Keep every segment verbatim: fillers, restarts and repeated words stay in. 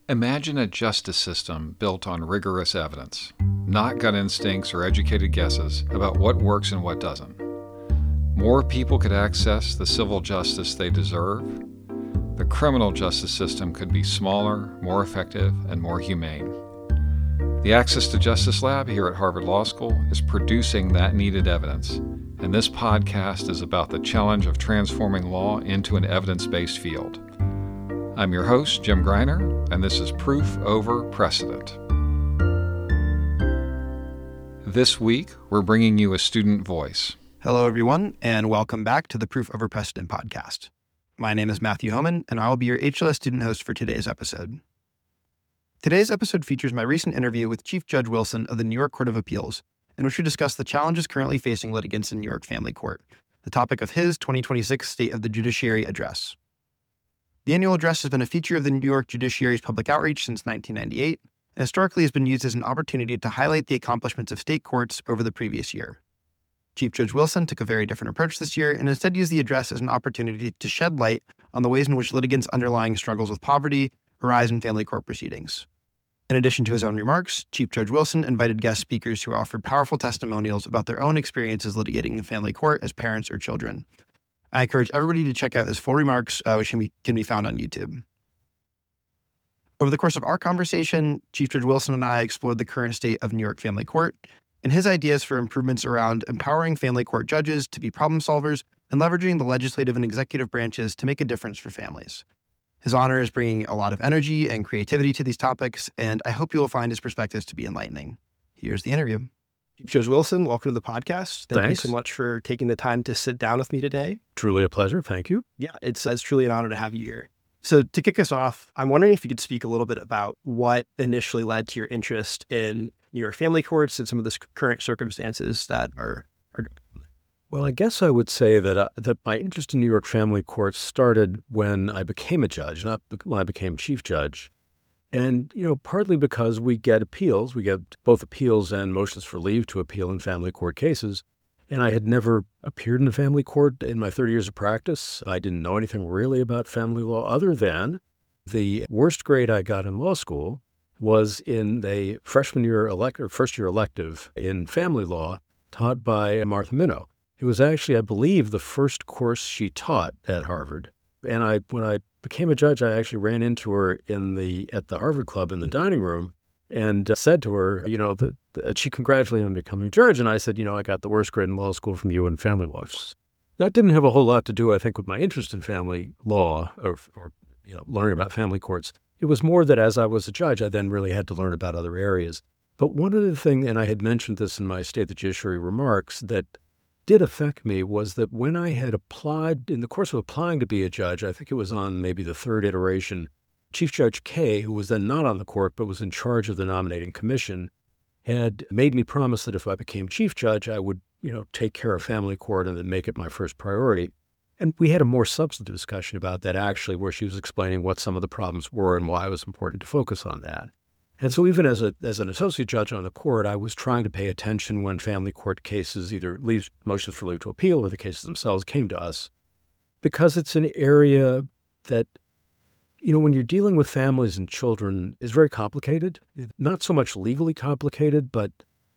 Imagine a justice system built on rigorous evidence, not gut instincts or educated guesses about what works and what doesn't. More people could access the civil justice they deserve. The criminal justice system could be smaller, more effective, and more humane. The Access to Justice Lab here at Harvard Law School is producing that needed evidence, and this podcast is about the challenge of transforming law into an evidence-based field. I'm your host, Jim Greiner, and this is Proof Over Precedent. This week, we're bringing you a student voice. Hello, everyone, and welcome back to the Proof Over Precedent podcast. My name is Matthew Homan, and I will be your H L S student host for today's episode. Today's episode features my recent interview with Chief Judge Wilson of the New York Court of Appeals, in which we discuss the challenges currently facing litigants in New York Family Court, the topic of his twenty twenty-six State of the Judiciary address. The annual address has been a feature of the New York Judiciary's public outreach since nineteen ninety-eight, and historically has been used as an opportunity to highlight the accomplishments of state courts over the previous year. Chief Judge Wilson took a very different approach this year and instead used the address as an opportunity to shed light on the ways in which litigants' underlying struggles with poverty arise in family court proceedings. In addition to his own remarks, Chief Judge Wilson invited guest speakers who offered powerful testimonials about their own experiences litigating in family court as parents or children. I encourage everybody to check out his full remarks, uh, which can be, can be found on YouTube. Over the course of our conversation, Chief Judge Wilson and I explored the current state of New York Family Court and his ideas for improvements around empowering family court judges to be problem solvers and leveraging the legislative and executive branches to make a difference for families. His honor is bringing a lot of energy and creativity to these topics, and I hope you will find his perspectives to be enlightening. Here's the interview. Chief Judge Wilson, welcome to the podcast. Thank Thanks. you so much for taking the time to sit down with me today. Truly a pleasure. Thank you. Yeah, it's, it's truly an honor to have you here. So to kick us off, I'm wondering if you could speak a little bit about what initially led to your interest in New York family courts and some of the current circumstances that are, are... Well, I guess I would say that uh, that my interest in New York family courts started when I became a judge, not when I became chief judge. And, you know, partly because we get appeals, we get both appeals and motions for leave to appeal in family court cases. And I had never appeared in a family court in my thirty years of practice. I didn't know anything really about family law other than the worst grade I got in law school was in the freshman year elect or first year elective in family law taught by Martha Minow. It was actually, I believe, the first course she taught at Harvard. And I, when I became a judge, I actually ran into her in the at the Harvard Club in the dining room and uh, said to her, you know, that, that she congratulated me on becoming judge. And I said, you know, I got the worst grade in law school from you in family law. That didn't have a whole lot to do, I think, with my interest in family law or, or you know, learning about family courts. It was more that as I was a judge, I then really had to learn about other areas. But one of the things, and I had mentioned this in my State of the Judiciary remarks, that did affect me was that when I had applied, in the course of applying to be a judge, I think it was on maybe the third iteration, Chief Judge Kaye, who was then not on the court but was in charge of the nominating commission, had made me promise that if I became chief judge, I would, you know, take care of family court and then make it my first priority. And we had a more substantive discussion about that, actually, where she was explaining what some of the problems were and why it was important to focus on that. And so even as a as an associate judge on the court, I was trying to pay attention when family court cases, either leave, motions for leave to appeal or the cases themselves came to us, because it's an area that, you know, when you're dealing with families and children, is very complicated. Not so much legally complicated, but,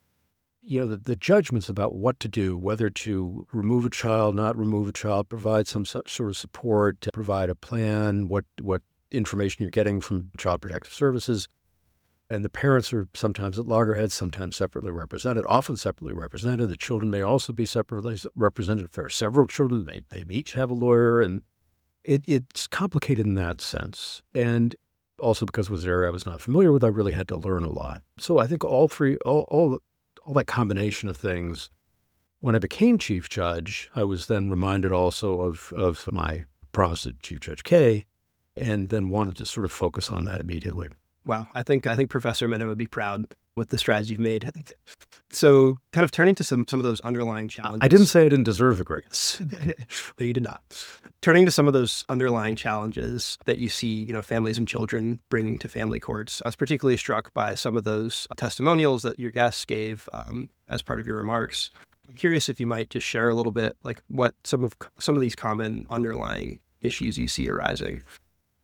you know, the, the judgments about what to do, whether to remove a child, not remove a child, provide some sort of support, to provide a plan, what what information you're getting from Child Protective Services. And the parents are sometimes at loggerheads, sometimes separately represented, often separately represented. The children may also be separately represented. If there are several children, they, they each have a lawyer. And it, it's complicated in that sense. And also because it was an area I was not familiar with, I really had to learn a lot. So I think all three, all, all, all that combination of things, when I became chief judge, I was then reminded also of, of my promise to Chief Judge Kaye, and then wanted to sort of focus on that immediately. Wow. I think I think Professor Minow would be proud with the strategy you've made. So kind of turning to some, some of those underlying challenges. I didn't say I didn't deserve the grades. But you did not. Turning to some of those underlying challenges that you see, you know, families and children bringing to family courts. I was particularly struck by some of those testimonials that your guests gave um, as part of your remarks. I'm curious if you might just share a little bit, like what some of some of these common underlying issues you see arising.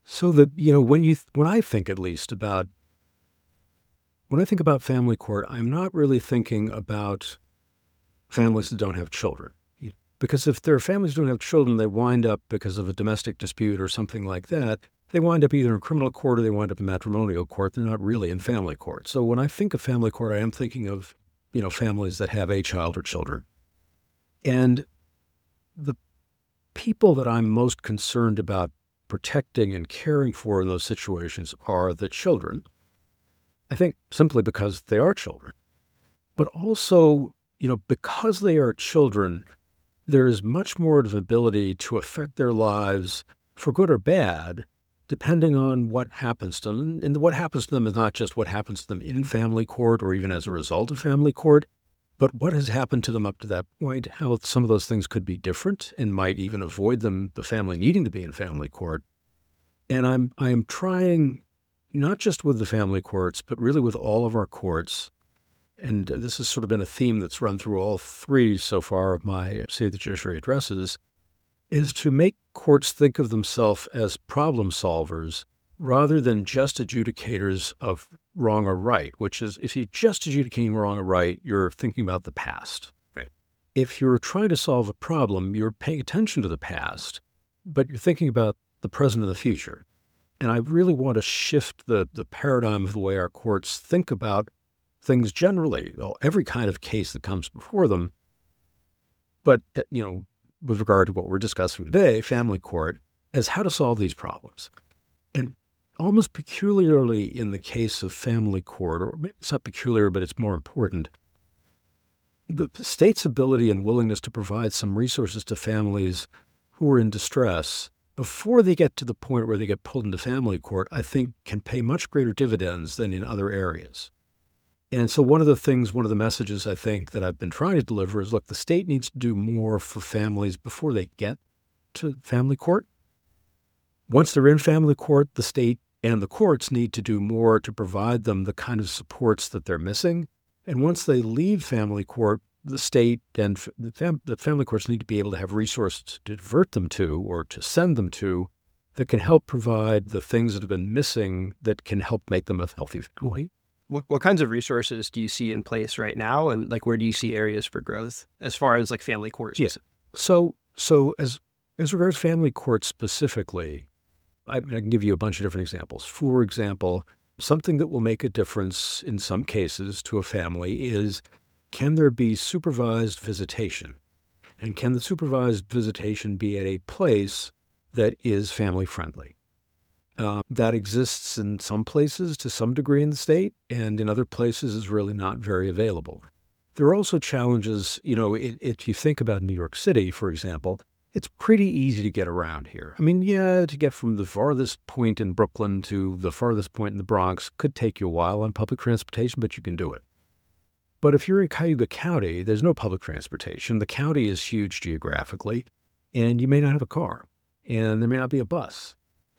So that, you know, when you, when I think at least about, when I think about family court, I'm not really thinking about families that don't have children. Because if their families don't have children, they wind up, because of a domestic dispute or something like that, they wind up either in criminal court or they wind up in matrimonial court. They're not really in family court. So when I think of family court, I am thinking of, you know, families that have a child or children. And the people that I'm most concerned about protecting and caring for in those situations are the children. I think simply because they are children, but also, you know, because they are children, there is much more of an ability to affect their lives for good or bad, depending on what happens to them. And what happens to them is not just what happens to them in family court or even as a result of family court, but what has happened to them up to that point, how some of those things could be different and might even avoid them, the family needing to be in family court. And I'm, I'm trying, not just with the family courts, but really with all of our courts, and this has sort of been a theme that's run through all three so far of my State of the Judiciary addresses, is to make courts think of themselves as problem solvers rather than just adjudicators of wrong or right, which is, if you're just adjudicating wrong or right, you're thinking about the past. Right. If you're trying to solve a problem, you're paying attention to the past, but you're thinking about the present and the future. And I really want to shift the, the paradigm of the way our courts think about things generally, well, every kind of case that comes before them. But, you know, with regard to what we're discussing today, family court, as how to solve these problems. And almost peculiarly in the case of family court, or maybe it's not peculiar, but it's more important, the state's ability and willingness to provide some resources to families who are in distress before they get to the point where they get pulled into family court, I think can pay much greater dividends than in other areas. And so one of the things, one of the messages I think that I've been trying to deliver is, look, the state needs to do more for families before they get to family court. Once they're in family court, the state and the courts need to do more to provide them the kind of supports that they're missing. And once they leave family court, the state and the, fam- the family courts need to be able to have resources to divert them to or to send them to that can help provide the things that have been missing that can help make them a healthy family. What, what kinds of resources do you see in place right now? And like, where do you see areas for growth as far as like family courts? Yes. So, so as, as regards family courts specifically, I, I can give you a bunch of different examples. For example, something that will make a difference in some cases to a family is, can there be supervised visitation? And can the supervised visitation be at a place that is family friendly? Uh, that exists in some places to some degree in the state, and in other places is really not very available. There are also challenges, you know, it, if you think about New York City, for example, it's pretty easy to get around here. I mean, yeah, to get from the farthest point in Brooklyn to the farthest point in the Bronx could take you a while on public transportation, but you can do it. But if you're in Cayuga County, there's no public transportation. The county is huge geographically, and you may not have a car, and there may not be a bus.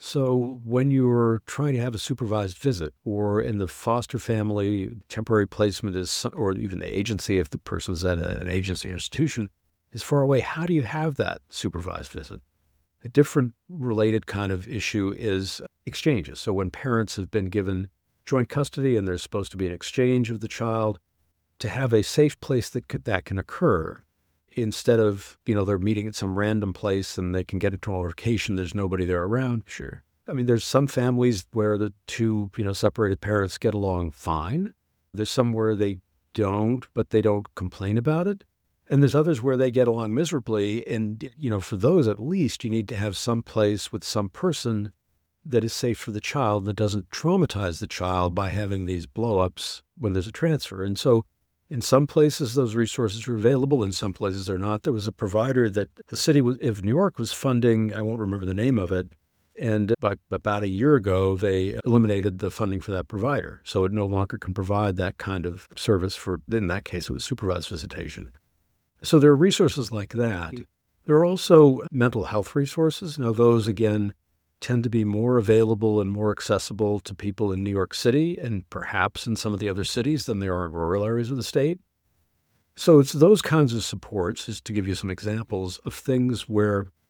So when you're trying to have a supervised visit, or in the foster family, temporary placement is, or even the agency, if the person's at a, an agency institution, is far away, how do you have that supervised visit? A different related kind of issue is exchanges. So when parents have been given joint custody and there's supposed to be an exchange of the child, to have a safe place that could, that can occur, instead of, you know, they're meeting at some random place and they can get into a location, there's nobody there around. Sure. I mean, there's some families where the two, you know, separated parents get along fine. There's some where they don't, but they don't complain about it. And there's others where they get along miserably. And, you know, for those, at least you need to have some place with some person that is safe for the child, that doesn't traumatize the child by having these blow-ups when there's a transfer. And so in some places, those resources are available. In some places, they're not. There was a provider that the city of New York was funding. I won't remember the name of it. And about, about a year ago, they eliminated the funding for that provider. So it no longer can provide that kind of service for, in that case, it was supervised visitation. So there are resources like that. There are also mental health resources. Now, those, again, tend to be more available and more accessible to people in New York City and perhaps in some of the other cities than they are in rural areas of the state. So it's those kinds of supports, just to give you some examples of things where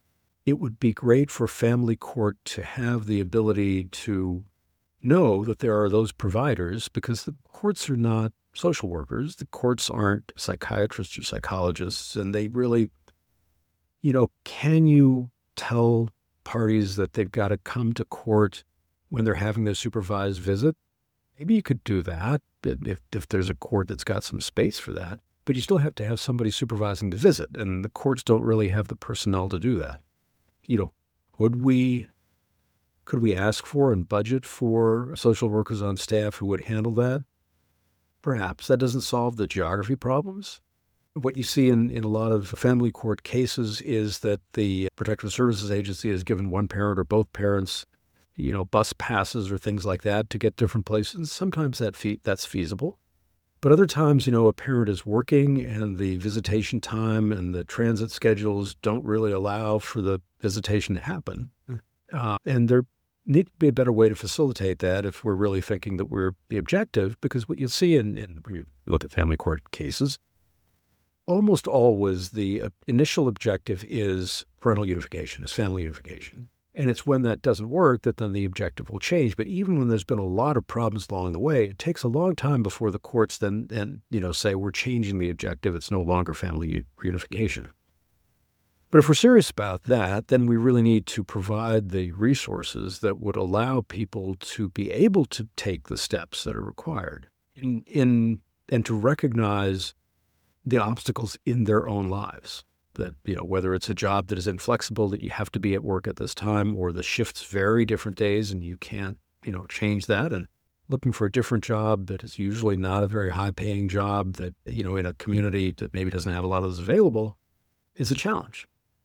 it would be great for family court to have the ability to know that there are those providers, because the courts are not social workers. The courts aren't psychiatrists or psychologists, and they really, you know, can you tell parties that they've got to come to court when they're having their supervised visit? Maybe you could do that if, if there's a court that's got some space for that, but you still have to have somebody supervising the visit, and the courts don't really have the personnel to do that. You know, would we, could we ask for and budget for social workers on staff who would handle that? Perhaps. That doesn't solve the geography problems. What you see in, in a lot of family court cases is that the Protective Services Agency has given one parent or both parents, you know, bus passes or things like that to get different places. Sometimes that fe- that's feasible. But other times, you know, a parent is working and the visitation time and the transit schedules don't really allow for the visitation to happen. Uh, and there need to be a better way to facilitate that if we're really thinking that we're the objective, because what you see in, in when you look at family court cases, almost always the uh, initial objective is parental unification, is family unification. And it's when that doesn't work that then the objective will change. But even when there's been a lot of problems along the way, it takes a long time before the courts then, then you know, say we're changing the objective. It's no longer family reunification. But if we're serious about that, then we really need to provide the resources that would allow people to be able to take the steps that are required in, in and to recognize the obstacles in their own lives. That, you know, whether it's a job that is inflexible, that you have to be at work at this time, or the shifts vary different days and you can't, you know, change that, and looking for a different job that is usually not a very high paying job that, you know, in a community that maybe doesn't have a lot of those available is a challenge.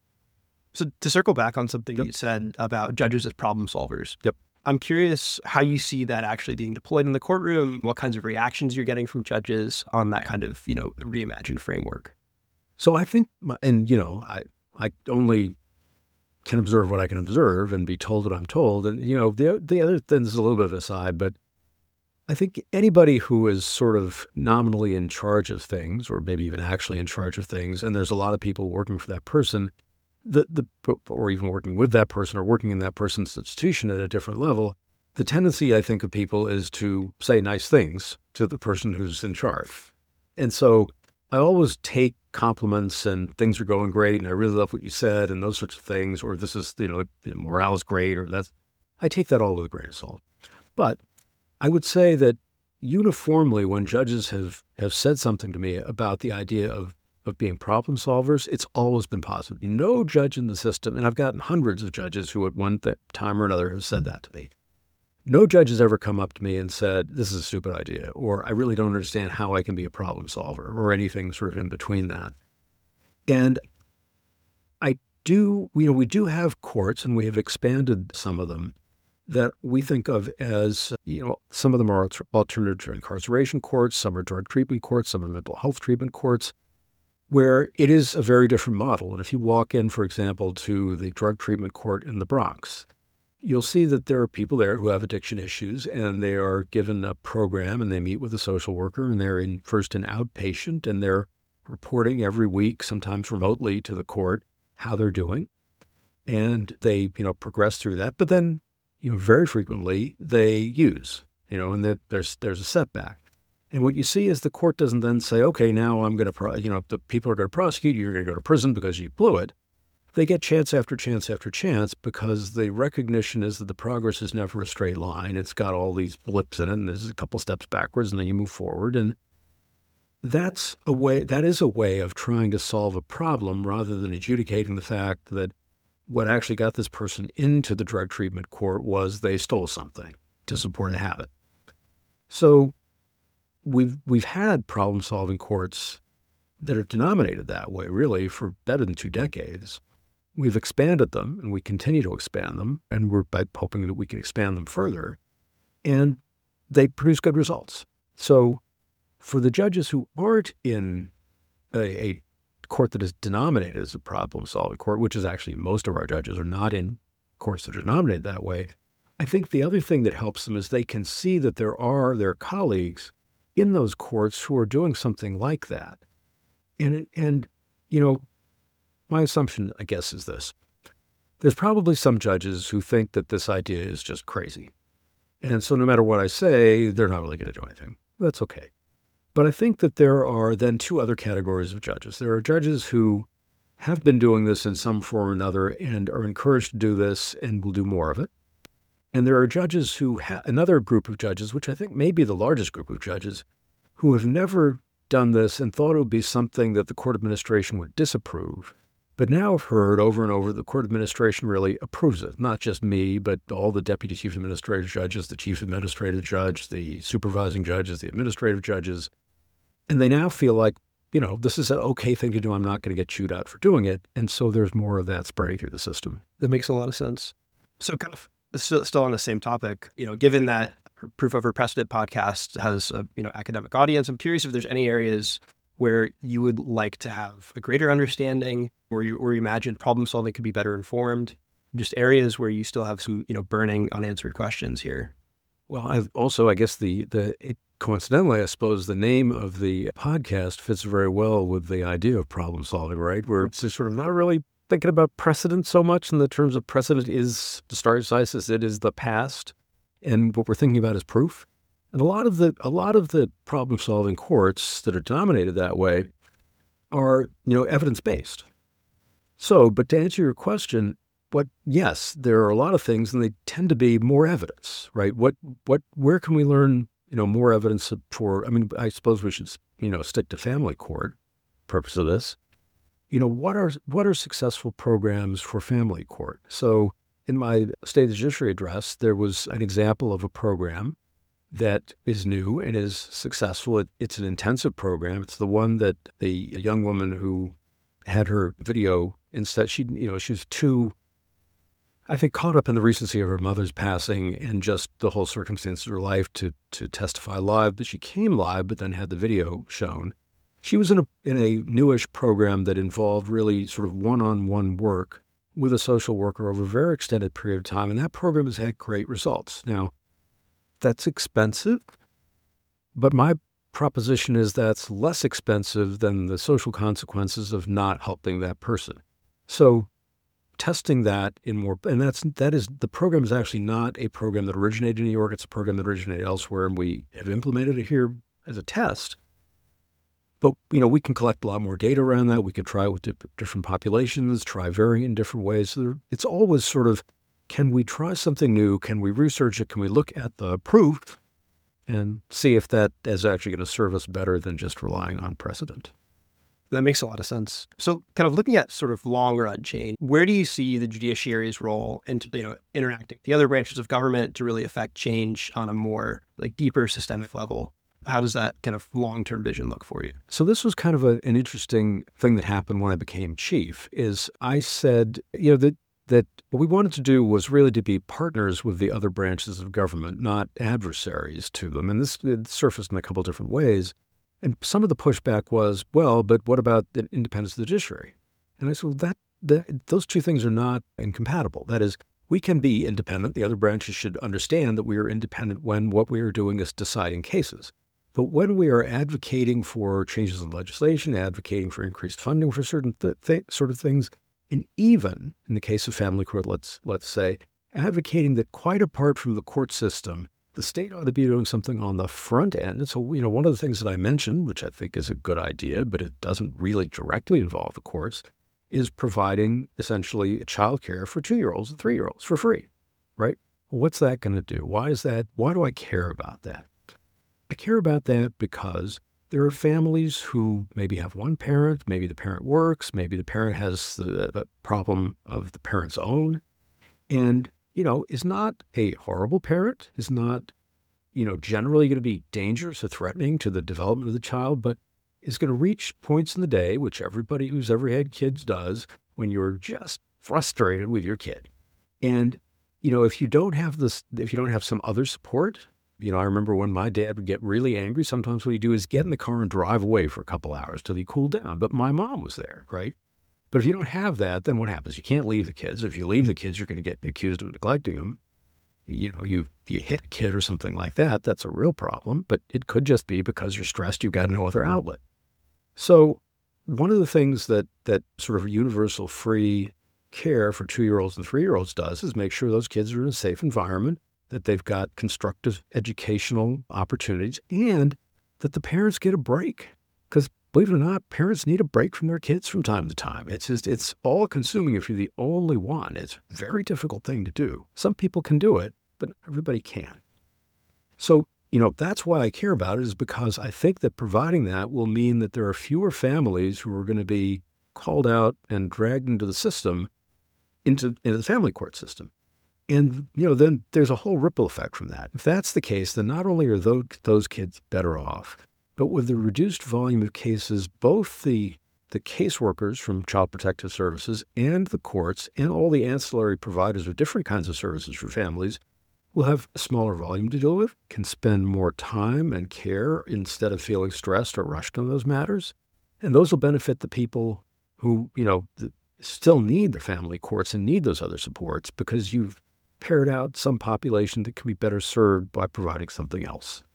So to circle back on something Yep. you said about judges as problem solvers. Yep. I'm curious how you see that actually being deployed in the courtroom, what kinds of reactions you're getting from judges on that kind of, you know, reimagined framework. So I think, my, and you know, I I only can observe what I can observe and be told what I'm told. And, you know, the the other thing is a little bit of an aside, but I think anybody who is sort of nominally in charge of things, or maybe even actually in charge of things, and there's a lot of people working for that person, the the or even working with that person or working in that person's institution at a different level, the tendency, I think, of people is to say nice things to the person who's in charge. And so I always take compliments and things are going great and I really love what you said and those sorts of things, or this is, you know, morale is great, or that's, I take that all with a grain of salt. But I would say that uniformly when judges have, have said something to me about the idea of, of being problem solvers, it's always been positive. No judge in the system, and I've gotten hundreds of judges who at one th- time or another have said that to me. No judge has ever come up to me and said, this is a stupid idea, or I really don't understand how I can be a problem solver, or anything sort of in between that. And I do, you know, we do have courts, and we have expanded some of them that we think of as, you know, some of them are alternative to incarceration courts, some are drug treatment courts, some are mental health treatment courts, where it is a very different model. And if you walk in, for example, to the drug treatment court in the Bronx, you'll see that there are people there who have addiction issues, and they are given a program and they meet with a social worker, and they're in first an outpatient, and they're reporting every week, sometimes remotely, to the court how they're doing. And they, you know, progress through that. But then, you know, very frequently they use, you know, and that there's there's a setback. And what you see is the court doesn't then say, okay, now I'm going to, pro- you know, the people are going to prosecute you, you're going to go to prison because you blew it. They get chance after chance after chance because the recognition is that the progress is never a straight line. It's got all these blips in it, and there's a couple steps backwards, and then you move forward. And that's a way, that is a way of trying to solve a problem rather than adjudicating the fact that what actually got this person into the drug treatment court was they stole something to support a habit. So we've we've had problem-solving courts that are denominated that way, really, for better than two decades. We've expanded them, and we continue to expand them, and we're hoping that we can expand them further, and they produce good results. So for the judges who aren't in a, a court that is denominated as a problem-solving court, which is actually most of our judges are not in courts that are denominated that way, I think the other thing that helps them is they can see that there are their colleagues in those courts who are doing something like that. And, and you know, my assumption, I guess, is this. there's probably some judges who think that this idea is just crazy. And so no matter what I say, they're not really going to do anything. That's okay. But I think that there are then two other categories of judges. There are judges who have been doing this in some form or another and are encouraged to do this and will do more of it. And there are judges who, ha- another group of judges, which I think may be the largest group of judges, who have never done this and thought it would be something that the court administration would disapprove, but now have heard over and over the court administration really approves it. Not just me, but all the deputy chief administrative judges, the chief administrative judge, the supervising judges, the administrative judges. And they now feel like, you know, this is an okay thing to do. I'm not going to get chewed out for doing it. And so there's more of that spreading through the system. That makes a lot of sense. So kind of still, still on the same topic, you know, given that Proof Over Precedent podcast has a, you know, academic audience, I'm curious if there's any areas where you would like to have a greater understanding, where you, where you imagine problem solving could be better informed, just areas where you still have some, you know, burning unanswered questions here. Well, I also, I guess the, the it, coincidentally, I suppose the name of the podcast fits very well with the idea of problem solving, right? Where it's just sort of not really thinking about precedent so much in the terms of precedent is, the stare decisis, it is the past. And what we're thinking about is proof. And a lot of the a lot of the problem-solving courts that are denominated that way are, you know, evidence-based. So, but to answer your question, what yes, there are a lot of things, and they tend to be more evidence, right? What what where can we learn, you know, more evidence for? I mean, I suppose we should, you know, stick to family court. Purpose of this, you know, what are what are successful programs for family court? So, in my State of the Judiciary address, there was an example of a program that is new and is successful. It, it's an intensive program. It's the one that the a young woman who had her video instead, she, you know, she was too, I think, caught up in the recency of her mother's passing and just the whole circumstances of her life to to testify live. But she came live, but then had the video shown. She was in a in a newish program that involved really sort of one-on-one work with a social worker over a very extended period of time, and that program has had great results. Now, that's expensive, but my proposition is that's less expensive than the social consequences of not helping that person. So testing that in more, and that's, that is, the program is actually not a program that originated in New York. It's a program that originated elsewhere, and we have implemented it here as a test. But, you know, we can collect a lot more data around that. We can try it with different populations, try varying in different ways. So there, it's always sort of, can we try something new? Can we research it? Can we look at the proof and see if that is actually going to serve us better than just relying on precedent? That makes a lot of sense. So kind of looking at sort of long run change, where do you see the judiciary's role in, you know, interacting with the other branches of government to really affect change on a more like deeper systemic level? How does that kind of long-term vision look for you? So this was kind of a, an interesting thing that happened when I became chief, is I said, you know, that that what we wanted to do was really to be partners with the other branches of government, not adversaries to them. And this it surfaced in a couple of different ways. And some of the pushback was, well, but what about the independence of the judiciary? And I said, well, that, that those two things are not incompatible. That is, we can be independent. The other branches should understand that we are independent when what we are doing is deciding cases. But when we are advocating for changes in legislation, advocating for increased funding for certain th- th- sort of things, and even in the case of family court, let's let's say, advocating that quite apart from the court system, the state ought to be doing something on the front end. And so, you know, one of the things that I mentioned, which I think is a good idea, but it doesn't really directly involve the courts, is providing essentially childcare for two-year-olds and three-year-olds for free, right? What's that going to do? Why is that? Why do I care about that? I care about that because there are families who maybe have one parent, maybe the parent works, maybe the parent has the, the problem of the parent's own, and, you know, is not a horrible parent, is not, you know, generally going to be dangerous or threatening to the development of the child, but is going to reach points in the day, which everybody who's ever had kids does, when you're just frustrated with your kid. And, you know, if you don't have this, if you don't have some other support, you know, I remember when my dad would get really angry, sometimes what he'd do is get in the car and drive away for a couple hours till he cooled down. But my mom was there, right? But if you don't have that, then what happens? You can't leave the kids. If you leave the kids, you're going to get accused of neglecting them. You know, you you hit a kid or something like that, that's a real problem. But it could just be because you're stressed, you've got no other outlet. So one of the things that that sort of universal free care for two-year-olds and three-year-olds does is make sure those kids are in a safe environment, that they've got constructive educational opportunities, and that the parents get a break. Because believe it or not, parents need a break from their kids from time to time. It's just, it's all consuming if you're the only one. It's a very difficult thing to do. Some people can do it, but everybody can't. So, you know, that's why I care about it, is because I think that providing that will mean that there are fewer families who are going to be called out and dragged into the system, into, into the family court system. And, you know, then there's a whole ripple effect from that. If that's the case, then not only are those, those kids better off, but with the reduced volume of cases, both the the caseworkers from Child Protective Services and the courts and all the ancillary providers of different kinds of services for families will have a smaller volume to deal with, can spend more time and care instead of feeling stressed or rushed on those matters. And those will benefit the people who, you know, still need the family courts and need those other supports, because you've pared out some population that can be better served by providing something else.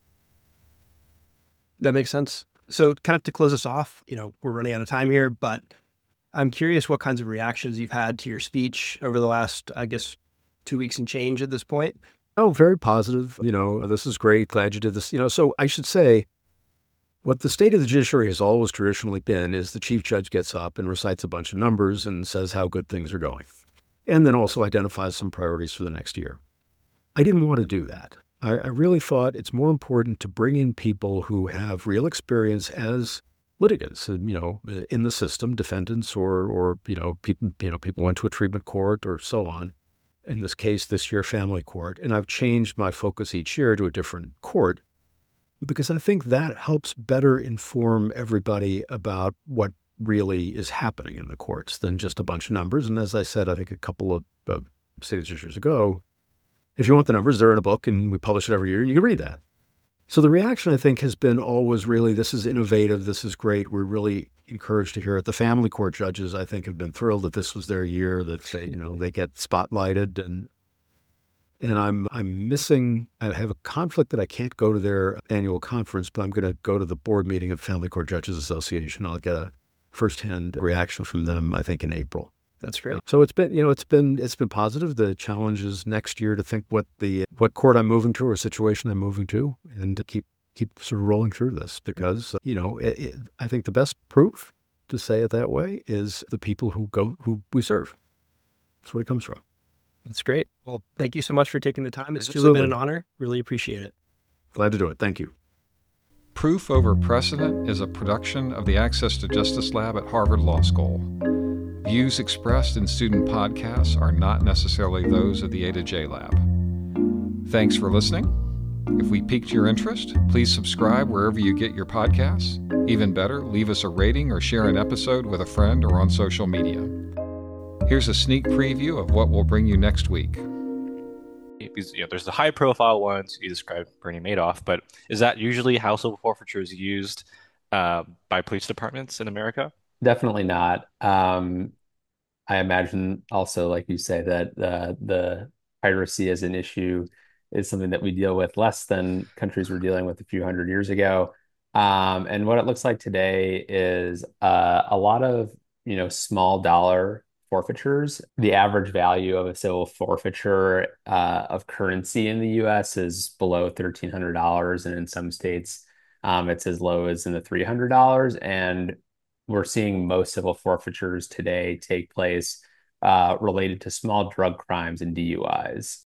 That makes sense. So kind of to close us off, you know, we're running out of time here, but I'm curious what kinds of reactions you've had to your speech over the last, I guess, two weeks and change at this point. Oh, very positive. You know, this is great. Glad you did this. You know, so I should say what the state of the judiciary has always traditionally been is the chief judge gets up and recites a bunch of numbers and says how good things are going, and then also identifies some priorities for the next year. I didn't want to do that. I, I really thought it's more important to bring in people who have real experience as litigants, and, you know, in the system, defendants, or, or you know, people, you know, people went to a treatment court or so on. In this case, this year, family court. And I've changed my focus each year to a different court, because I think that helps better inform everybody about what really is happening in the courts than just a bunch of numbers. And as I said, I think a couple of uh, signatures ago, if you want the numbers, they're in a book and we publish it every year. You can read that. So the reaction, I think, has been always really, this is innovative. This is great. We're really encouraged to hear it. The family court judges, I think, have been thrilled that this was their year, that they, you know, they get spotlighted. And and I'm I'm missing, I have a conflict that I can't go to their annual conference, but I'm going to go to the board meeting of Family Court Judges Association. I'll get a firsthand reaction from them, I think, in April. That's great. So it's been, you know, it's been, it's been positive. The challenge is next year to think what the, what court I'm moving to or situation I'm moving to, and to keep, keep sort of rolling through this, because, you know, it, it, I think the best proof, to say it that way, is the people who go, who we serve. That's where it comes from. That's great. Well, thank you so much for taking the time. It's Absolutely. really been an honor. Really appreciate it. Glad to do it. Thank you. Proof Over Precedent is a production of the Access to Justice Lab at Harvard Law School. Views expressed in student podcasts are not necessarily those of the A to J Lab. Thanks for listening. If we piqued your interest, please subscribe wherever you get your podcasts. Even better, leave us a rating or share an episode with a friend or on social media. Here's a sneak preview of what will bring you next week. Because, you know, there's the high-profile ones you described, Bernie Madoff, but is that usually how civil forfeiture is used uh, by police departments in America? Definitely not. Um, I imagine also, like you say, that uh, the piracy as an issue is something that we deal with less than countries were dealing with a few hundred years ago. Um, and what it looks like today is uh, a lot of, you know, small dollar forfeitures. The average value of a civil forfeiture uh, of currency in the U S is below thirteen hundred dollars, and in some states, um, it's as low as in the three hundred dollars. And we're seeing most civil forfeitures today take place uh, related to small drug crimes and D U Is.